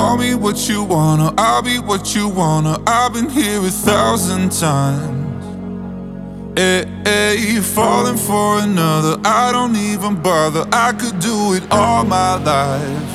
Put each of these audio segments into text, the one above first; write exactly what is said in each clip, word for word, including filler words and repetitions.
Call me what you wanna, I'll be what you wanna. I've been here a thousand times. Hey, hey, falling for another, I don't even bother. I could do it all my life.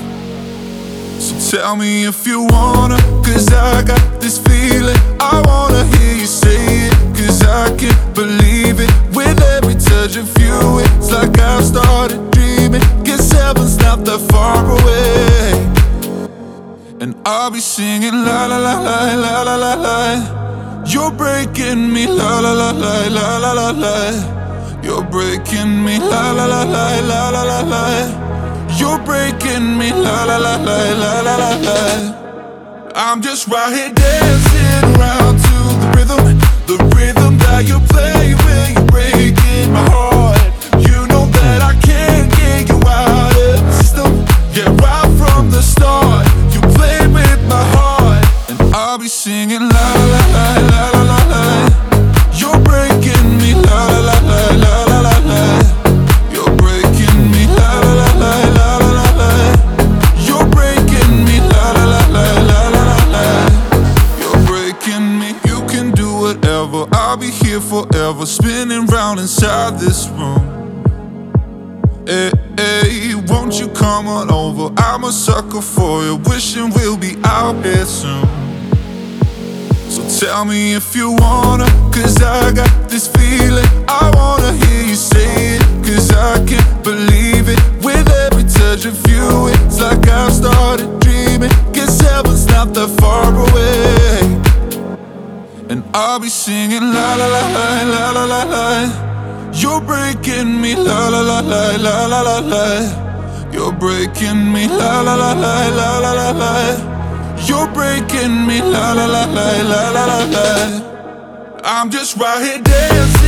So tell me if you wanna, cause I got this feeling. I wanna hear you say it, cause I can't believe it. With every touch of you, it's like I've started dreaming. Guess heaven's not that far away. And I'll be singing la la la la la la la la. You're breaking me la la la la la la la la. You're breaking me la la la la la la la la. You're breaking me la la la la la la la la. I'm just right here dancing around to the rhythm, the rhythm that you play when you're breaking my heart. You know that I can't get you out of the system. Yeah, right from the start. My heart, and I'll be singing la la la la la la la. You're breaking me la la la la la la la. You're breaking me la la la la la la la la. You're breaking me la la la la la la la la. You're breaking me. You can do whatever, I'll be here forever, spinning round inside this room. Hey, hey, won't you come on over? I'm a sucker for you, wishing we'll be out here soon. So tell me if you wanna, cause I got this feeling. I wanna hear you say it, cause I can't believe it. With every touch of you, it's like I've started dreaming. Guess heaven's not that far away. And I'll be singing la la la la la la la la. You're breaking me la la la la la la la la. You're breaking me la la la la la la la la. You're breaking me la la la la la la la la. I'm just right here dancing